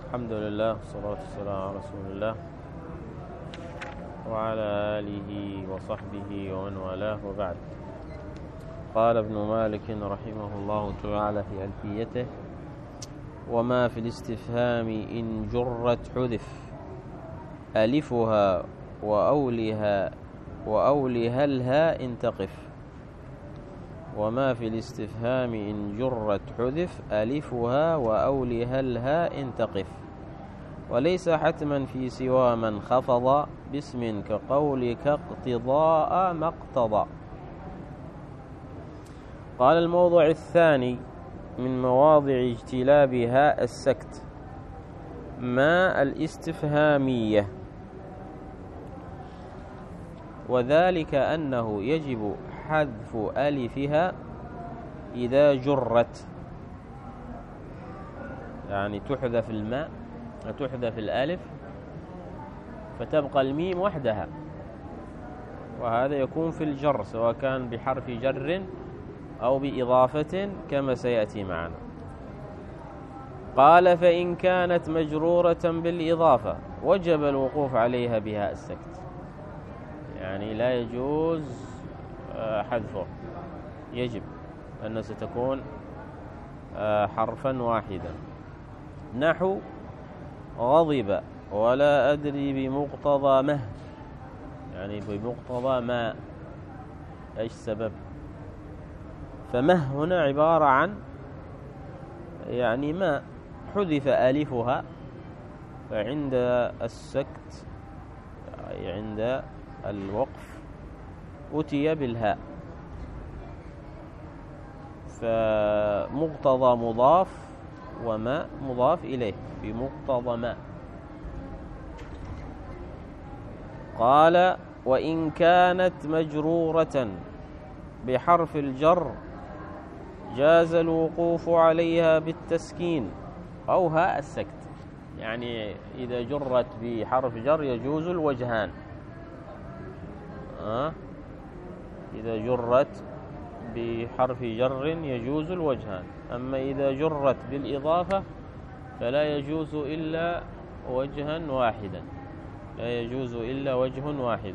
الحمد لله والصلاة والسلام على رسول الله وعلى آله وصحبه ومن والاه وبعد. قال ابن مالك رحمه الله تعالى في ألفيته: وما في الاستفهام إن جرت حذف ألفها وأولها الهاء إن تقف. وما في الاستفهام إن جرت حذف ألفها وأولها الهاء إن تقف، وليس حتما في سوى من خفض باسم كقولك اقتضاء ما اقتضى. قال: الموضع الثاني من مواضع اجتلاب هاء السكت ما الاستفهامية، وذلك أنه يجب حذف ألفها إذا جرت، يعني تحذف الماء وتحذف الألف فتبقى الميم وحدها، وهذا يكون في الجر سواء كان بحرف جر أو بإضافة كما سيأتي معنا. قال: فإن كانت مجرورة بالإضافة وجب الوقوف عليها بهاء السكت، يعني لا يجوز حذفه، يجب أن ستكون حرفا واحدا. نحو غضب ولا أدري بمقتضى مه، يعني بمقتضى ما، إيش سبب؟ فمه هنا عبارة عن يعني ما حذف ألفها، فعند السكت يعني عند الوقف أتي بالهاء، فمقتضى مضاف وما مضاف إليه بمقتضى ما. قال: وإن كانت مجرورة بحرف الجر جاز الوقوف عليها بالتسكين أو هاء السكت، يعني إذا جرت بحرف جر يجوز الوجهان، إذا جرت بحرف جر يجوز الوجهان، أما إذا جرت بالإضافة فلا يجوز إلا وجها واحدا، لا يجوز إلا وجه واحد.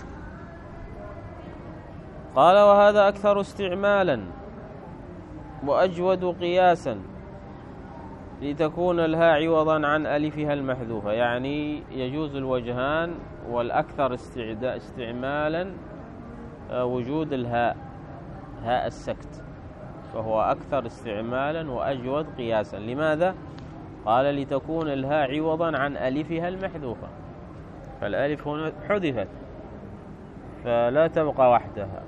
قال: وهذا أكثر استعمالا وأجود قياسا لتكون الهاء عوضا عن ألفها المحذوفة، يعني يجوز الوجهان، والأكثر استعمالا وجود الهاء، هاء السكت، فهو أكثر استعمالا وأجود قياسا. لماذا؟ قال: لتكون الهاء عوضا عن ألفها المحذوفة، فالألف هنا حذفت فلا تبقى وحدها،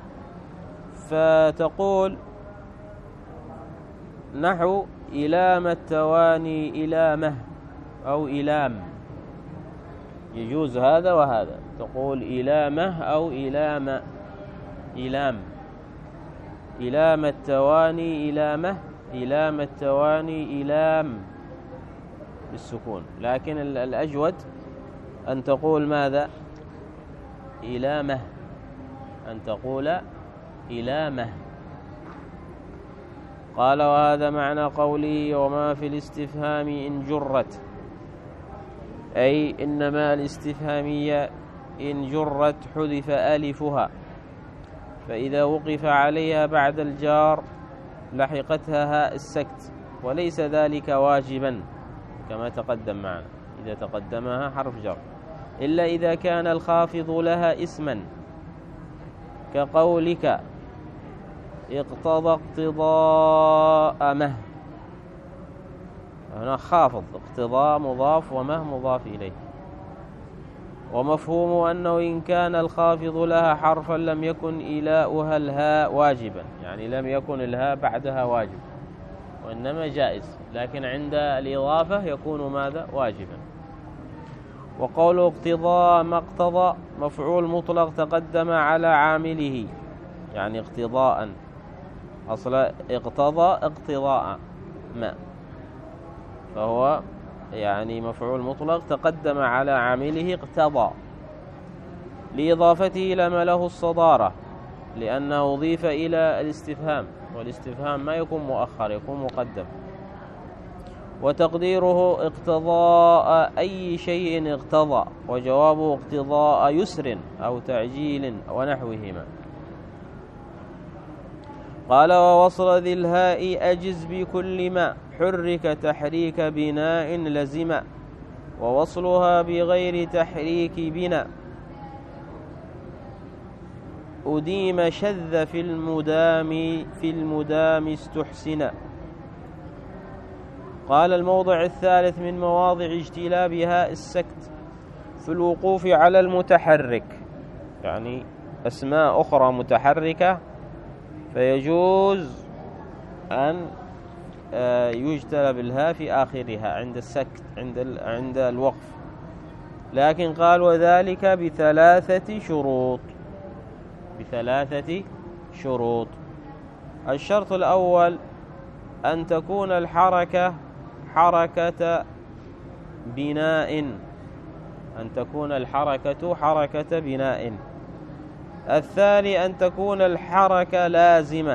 فتقول نحو إلام التواني إلامه أو إلام، يجوز هذا وهذا، تقول إلامه أو إلام، إلام، إلام التواني إلامه، إلام التواني إلام بالسكون، لكن الأجود أن تقول ماذا؟ إلامه، أن تقول إلامه. قال: وهذا معنى قوله: وما في الاستفهام إن جرت، أي إنما الاستفهامية إن جرت حذف ألفها، فإذا وقف عليها بعد الجار لحقتها هاء السكت، وليس ذلك واجبا كما تقدم معنا إذا تقدمها حرف جر، إلا إذا كان الخافض لها اسما كقولك اقتضى اقتضاء مه، هنا خافض، اقتضاء مضاف ومه مضاف إليه. ومفهوم أنه إن كان الخافض لها حرفا لم يكن إيلاؤها الهاء واجبا، يعني لم يكن الهاء بعدها واجب وإنما جائز، لكن عند الإضافة يكون ماذا؟ واجبا. وقول اقتضاء ما اقتضى مفعول مطلق تقدم على عامله، يعني اقتضاء، أصل اقتضى اقتضاء ما، فهو يعني مفعول مطلق تقدم على عامله اقتضى، لإضافته لما له الصدارة، لأنه أضيف إلى الاستفهام، والاستفهام ما يكون مؤخر، يكون مقدم. وتقديره اقتضاء أي شيء اقتضى، وجوابه اقتضاء يسر أو تعجيل ونحوهما. قال ووصل ذي الهاء أجز بكل ما حرك تحريك بناء لزم، ووصلها بغير تحريك بنا أديم شذ في المدام استحسنا. قال الموضع الثالث من مواضع اجتلابها السكت في الوقوف على المتحرك، يعني أسماء أخرى متحركة فيجوز أن يجتلب الهاء في آخرها عند السكت عند الوقف، لكن قال وذلك بثلاثة شروط. الشرط الأول أن تكون الحركة حركة بناء، حركة بناء. الثاني أن تكون الحركة لازمة،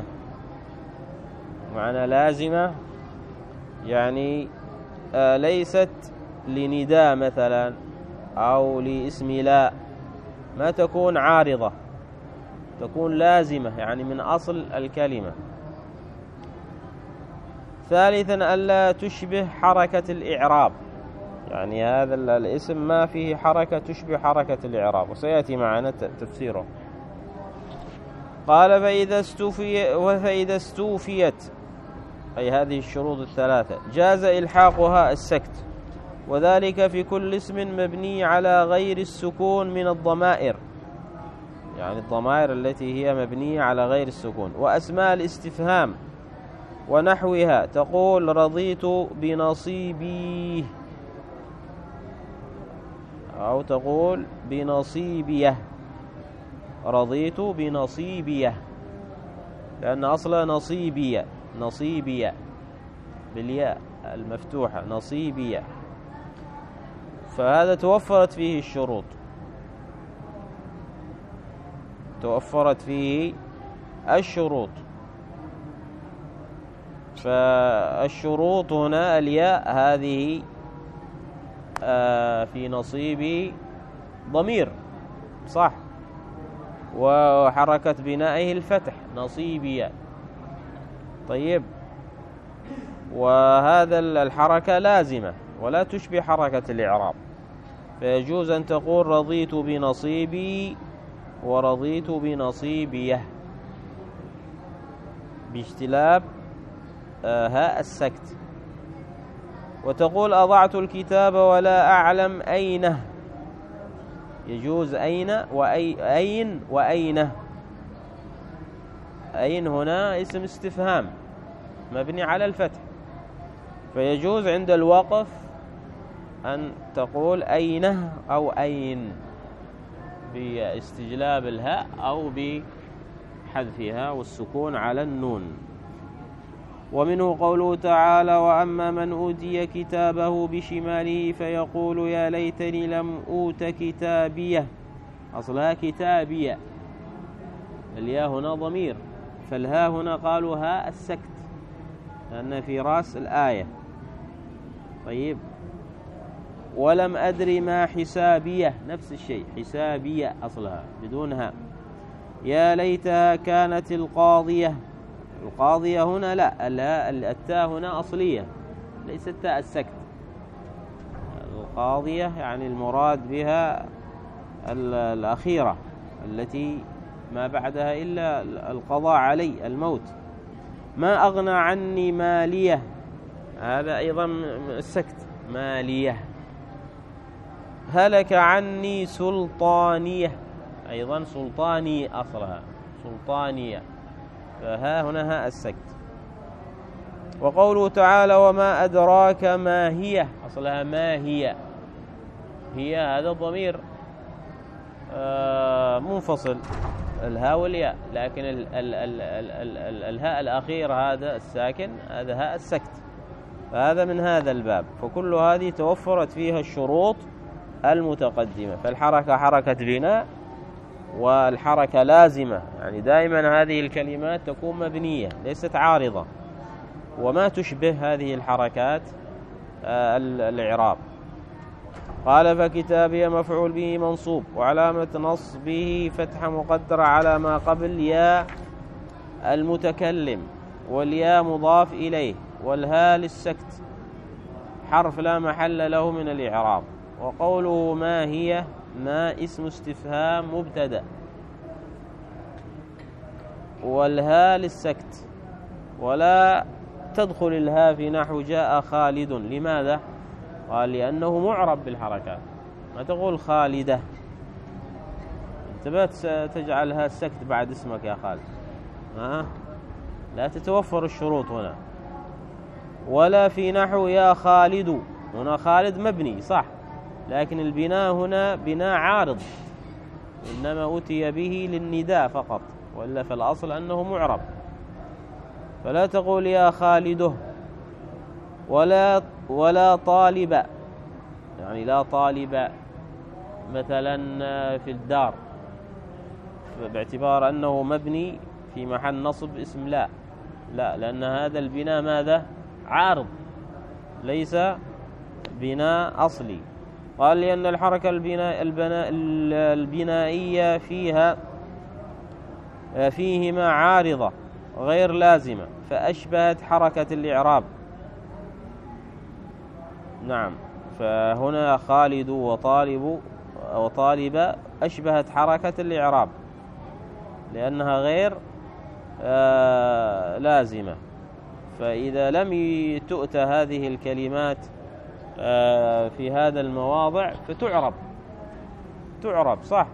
معنى لازمة يعني ليست لنداء مثلا أو لاسم لا، ما تكون عارضة، تكون لازمة يعني من أصل الكلمة. ثالثا ألا تشبه حركة الإعراب، يعني هذا الاسم ما فيه حركة تشبه حركة الإعراب، وسيأتي معنا تفسيره. قال فإذا استوفيت أي هذه الشروط الثلاثة جاز إلحاقها السكت، وذلك في كل اسم مبني على غير السكون من الضمائر، يعني الضمائر التي هي مبنية على غير السكون. وأسماء الاستفهام ونحوها تقول رضيت بنصيبي، أو تقول بنصيبيه، رضيت بنصيبيه، لأن أصلا نصيبية بالياء المفتوحة نصيبية، فهذا توفرت فيه الشروط. فالشروط هنا الياء هذه في نصيبي ضمير صح، وحركة بنائه الفتح نصيبية. طيب، وهذا الحركة لازمة ولا تشبه حركة الإعراب، فيجوز أن تقول رضيت بنصيبي ورضيت بنصيبيه باجتلاب هاء السكت. وتقول أضعت الكتاب ولا أعلم أينه، يجوز أين وأينه. أين هنا اسم استفهام مبني على الفتح، فيجوز عند الوقف أن تقول أينه أو أين باستجلاب الهاء أو بحذفها والسكون على النون. ومنه قوله تعالى وأما من أوتي كتابه بشماله فيقول يا ليتني لم أوت كتابيه، أصلها كتابية، الياء هنا ضمير، فالها هنا قالوا هاء السكت لأن في رأس الآية. طيب، ولم أدري ما حسابية، نفس الشيء حسابية أصلها بدونها. يا ليتها كانت القاضية، القاضية هنا لا، التاء هنا أصلية ليست تاء السكت. القاضية يعني المراد بها الأخيرة التي ما بعدها إلا القضاء علي الموت. ما أغنى عني مالية، هذا أيضا السكت مالية. هلك عني سلطانية، أيضا سلطاني أصلها سلطانية، فها هنا هاء السكت. وقوله تعالى وما أدراك ما هي، أصلها ما هي، هي هذا الضمير منفصل الهاء والياء، لكن الهاء الأخير هذا الساكن هذا هاء السكت، فهذا من هذا الباب. فكل هذه توفرت فيها الشروط المتقدمة، فالحركة حركة بناء والحركة لازمة، يعني دائما هذه الكلمات تكون مبنية ليست عارضة، وما تشبه هذه الحركات الإعراب. قال فكتابي مفعول به منصوب وعلامة نصبه فتحة مقدرة على ما قبل يا المتكلم، والياء مضاف إليه، والهاء للسكت حرف لا محل له من الإعراب. وقوله ما هي، ما اسم استفهام مبتدأ، والهاء للسكت، ولا تدخل الهاء في نحو جاء خالد. لماذا؟ قال لأنه معرب بالحركات، ما تقول خالدة، انتبهت تجعلها السكت بعد اسمك يا خالد، لا تتوفر الشروط هنا. ولا في نحو يا خالد، هنا خالد مبني صح، لكن البناء هنا بناء عارض، إنما أتي به للنداء فقط، وإلا فالأصل أنه معرب. فلا تقول يا خالده. ولا طالب، يعني لا طالب مثلا في الدار، باعتبار أنه مبني في محل نصب اسم لا، لأن هذا البناء ماذا؟ عارض، ليس بناء أصلي. قال لأن الحركة البنائية فيهما عارضة غير لازمة، فأشبهت حركة الإعراب. نعم، فهنا خالد وطالب أشبهت حركة الإعراب لأنها غير لازمة. فإذا لم تؤتى هذه الكلمات في هذا المواضع فتعرب صح،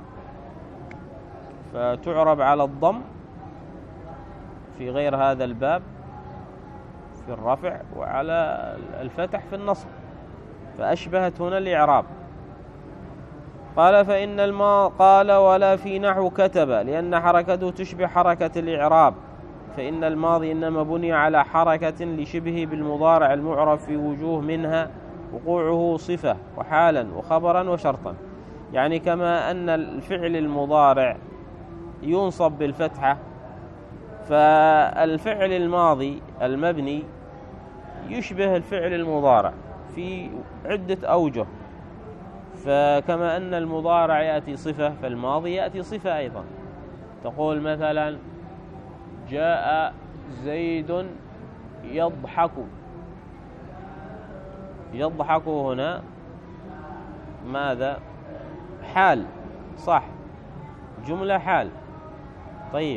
فتعرب على الضم في غير هذا الباب في الرفع، وعلى الفتح في النصب، فأشبهت هنا الإعراب. قال قال ولا في نحو كتب، لأن حركته تشبه حركة الإعراب، فإن الماضي إنما بني على حركة لشبه بالمضارع المعرب في وجوه، منها وقوعه صفة وحالا وخبرا وشرطا. يعني كما أن الفعل المضارع ينصب بالفتحة، فالفعل الماضي المبني يشبه الفعل المضارع في عدة أوجه. فكما أن المضارع يأتي صفة، فالماضي يأتي صفة أيضا. تقول مثلا جاء زيد يضحك. يضحك هنا ماذا؟ حال صح، جملة حال. طيب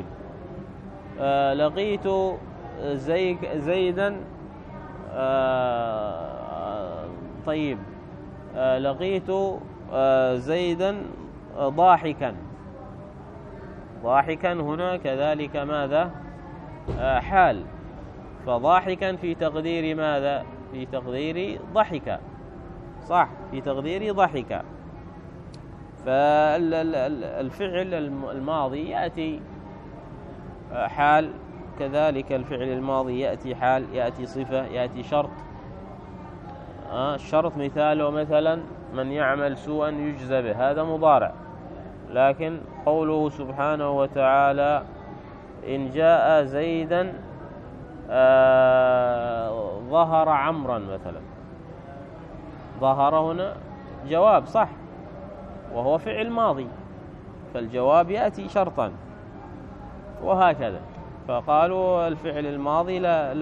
لقيت زيدا طيب لقيت زيدا ضاحكا. ضاحكا هنا كذلك ماذا؟ حال، فضاحكا في تقدير ماذا؟ في تقدير ضحك صح، في تقدير ضحك. فالفعل الماضي يأتي حال، كذلك الفعل الماضي يأتي حال، يأتي صفة، يأتي شرط. الشرط مثاله مثلا من يعمل سوءا يجزى به، هذا مضارع. لكن قوله سبحانه وتعالى إن جاء زيدا ظهر عمرا مثلا، ظهر هنا جواب صح، وهو فعل ماضي، فالجواب يأتي شرطا، وهكذا. فقالوا الفعل الماضي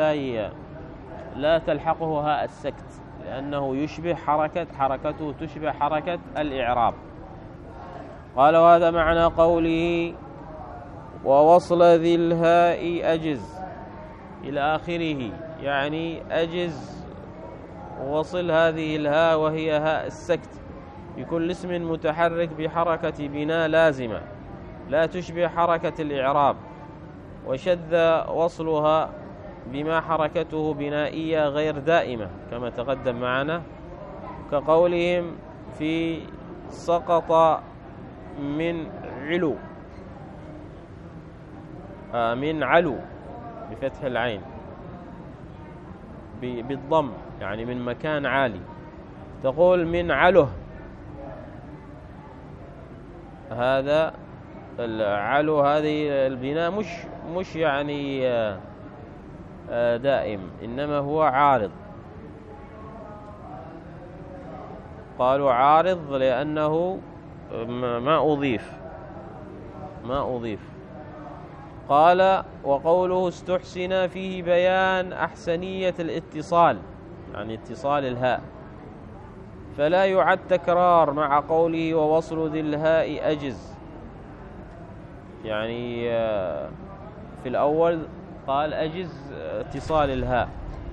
لا تلحقه هاء السكت، لأنه يشبه حركته تشبه حركة الإعراب. قال وهذا معنى قوله ووصل ذي الهاء أجز إلى آخره، يعني أجز وصل هذه الهاء وهي هاء السكت بكل اسم متحرك بحركة بناء لازمة لا تشبه حركة الإعراب، وشذ وصلها بما حركته بنائية غير دائمة كما تقدم معنا، كقولهم في سقط من علو، من علو بفتح العين بالضم، يعني من مكان عالي. تقول من عله، هذا العلو هذه البناء مش يعني دائم، إنما هو عارض. قالوا عارض لأنه ما أضيف. قال وقوله استحسن فيه بيان أحسنية الاتصال، يعني اتصال الهاء، فلا يعد تكرار مع قوله ووصل ذي الهاء أجز. يعني في الأول قال أجز اتصال الهاء،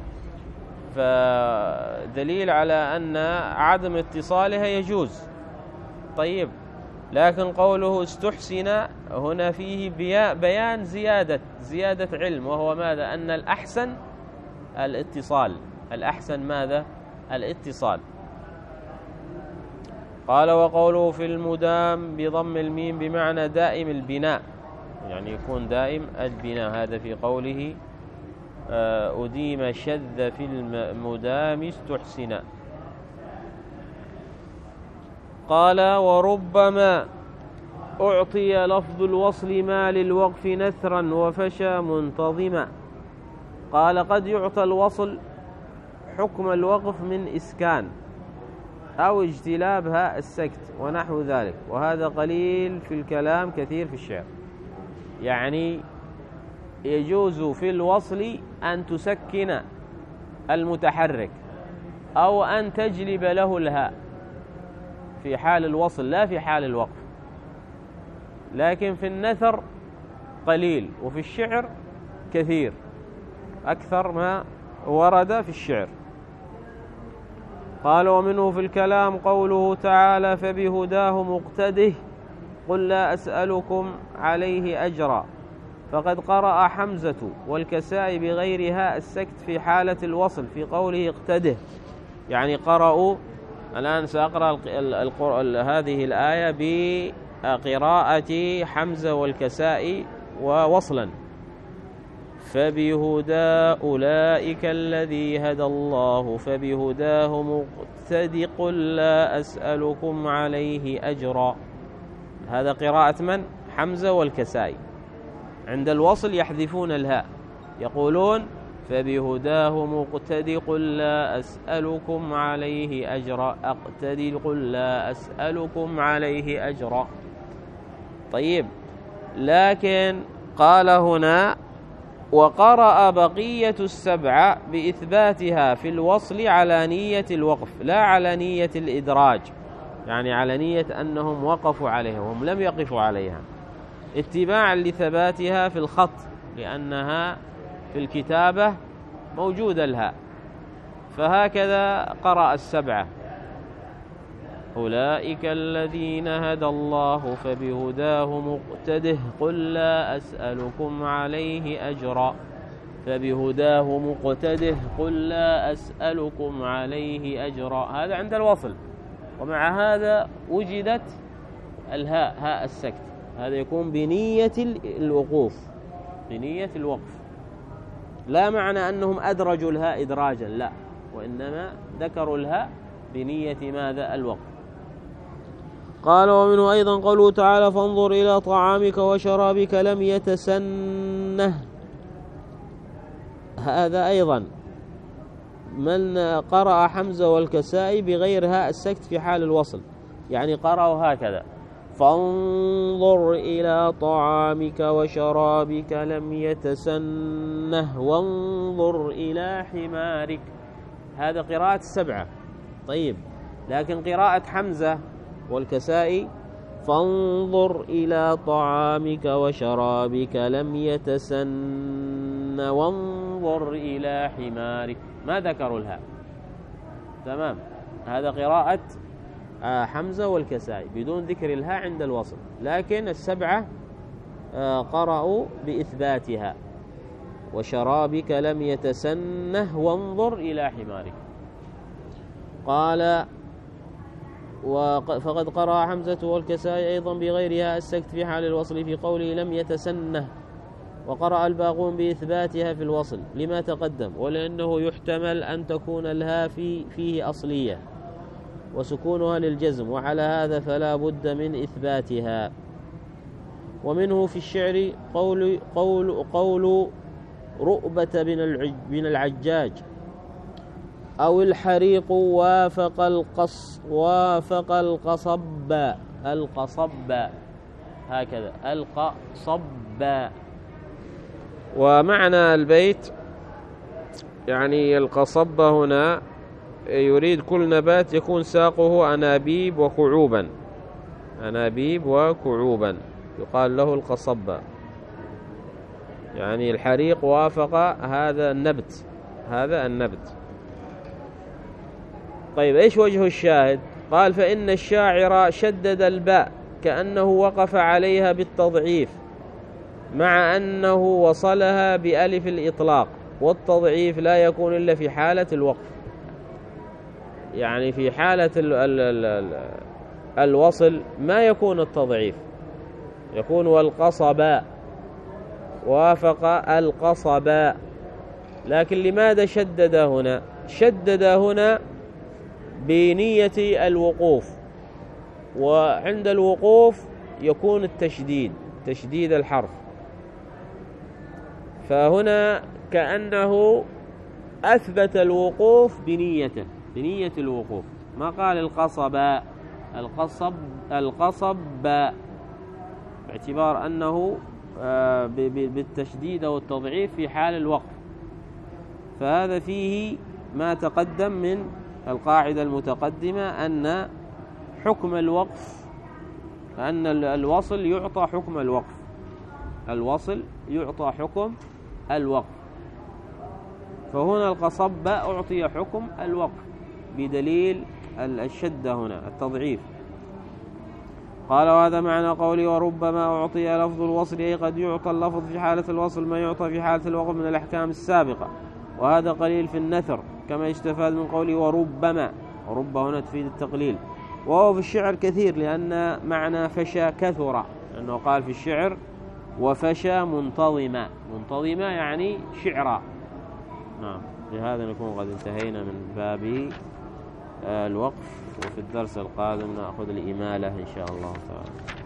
فدليل على أن عدم اتصالها يجوز. طيب، لكن قوله استحسن هنا فيه بيان زيادة علم، وهو ماذا؟ أن الأحسن الاتصال. الأحسن ماذا؟ الاتصال. قال وقوله في المدام بضم الميم بمعنى دائم البناء، يعني يكون دائم البناء. هذا في قوله أديم شذ في المدام استحسن. قال وربما أعطي لفظ الوصل ما للوقف نثرا وفشى منتظما. قال قد يعطى الوصل حكم الوقف من إسكان أو اجتلاب هاء السكت ونحو ذلك، وهذا قليل في الكلام كثير في الشعر. يعني يجوز في الوصل أن تسكن المتحرك أو أن تجلب له الهاء في حال الوصل، لا في حال الوقف. لكن في النثر قليل، وفي الشعر كثير، أكثر ما ورد في الشعر. قال ومنه في الكلام قوله تعالى فبهداه مقتده قل لا أسألكم عليه أجرا. فقد قرأ حمزة والكسائي بغير هاء السكت في حالة الوصل في قوله اقتده، يعني قرأوا. الآن سأقرأ هذه الآية بقراءة حمزة والكسائي ووصلا. فبهدى أولئك الذي هدى الله فبهداه مقتد قل لا أسألكم عليه أجرا. هذا قراءة من؟ حمزة والكسائي. عند الوصل يحذفون الهاء، يقولون فبهداه مقتدي قل لا أسألكم عليه أجرا، أقتدي قل لا أسألكم عليه أجرا. طيب، لكن قال هنا وقرأ بقية السبعة بإثباتها في الوصل على نية الوقف لا على نية الإدراج، يعني على نية أنهم وقفوا عليها وهم لم يقفوا عليها، اتباعا لثباتها في الخط، لأنها في الكتابة موجودة الهاء. فهكذا قرأ السبعة أولئك الذين هدى الله فبهداه مقتده قل لا أسألكم عليه أجرا. فبهداه مقتده قل لا أسألكم عليه أجرا، هذا عند الوصل. ومع هذا وجدت الهاء، هاء السكت، هذا يكون بنية الوقوف، بنية الوقف، لا معنى أنهم أدرجوا الهاء إدراجا، لا، وإنما ذكروا الهاء بنية ماذا؟ الوقف. قال ومنه أيضا قوله تعالى فانظر إلى طعامك وشرابك لم يتسنه. هذا أيضا من قرأ حمزة والكسائي بغير هاء السكت في حال الوصل، يعني قرأوا هكذا فانظر إلى طعامك وشرابك لم يتسنه وانظر إلى حمارك. هذا قراءة السبعة. طيب، لكن قراءة حمزة والكسائي فانظر إلى طعامك وشرابك لم يتسن وانظر إلى حمارك، ما ذكروا الهاء. تمام، هذا قراءة حمزة والكسائي بدون ذكر الهاء عند الوصل، لكن السبعة قرأوا بإثباتها وشرابك لم يتسنه وانظر إلى حمارك. قال فقد قرأ حمزة والكسائي أيضا بغيرها السكت في حال الوصل في قوله لم يتسنه، وقرأ الباقون بإثباتها في الوصل لما تقدم، ولأنه يحتمل أن تكون الهاء فيه أصلية وسكونها للجزم، وعلى هذا فلا بد من إثباتها. ومنه في الشعر قول رؤبة بن العجاج أو الحريق وافق القصب هكذا القصب. ومعنى البيت يعني القصب هنا يريد كل نبات يكون ساقه أنابيب وكعوبا يقال له القصب. يعني الحريق وافق هذا النبت. طيب إيش وجه الشاهد؟ قال فإن الشاعر شدد الباء كأنه وقف عليها بالتضعيف مع أنه وصلها بألف الإطلاق، والتضعيف لا يكون إلا في حالة الوقف. يعني في حالة الوصل ما يكون التضعيف، يكون والقصباء وافق القصباء. لكن لماذا شدد هنا بنية الوقوف، وعند الوقوف يكون تشديد الحرف، فهنا كأنه أثبت الوقوف بنية الوقوف. ما قال القصب باعتبار أنه بالتشديد والتضعيف في حال الوقف. فهذا فيه ما تقدم من القاعدة المتقدمة أن حكم الوقف، أن الوصل يعطى حكم الوقف. فهنا القصب أعطي حكم الوقف بدليل الشدة هنا التضعيف. قال وهذا معنى قولي وربما أعطي لفظ الوصل، أي قد يعطى اللفظ في حالة الوصل ما يعطى في حالة الوقف من الأحكام السابقة، وهذا قليل في النثر كما يستفاد من قوله وربما. ورب هنا تفيد التقليل، وهو في الشعر كثير لأن معنى فشى كثر، لأنه قال في الشعر وفشى منتظمة يعني شعرا. نعم، بهذا نكون قد انتهينا من باب الوقف، وفي الدرس القادم نأخذ الإمالة إن شاء الله تعالى.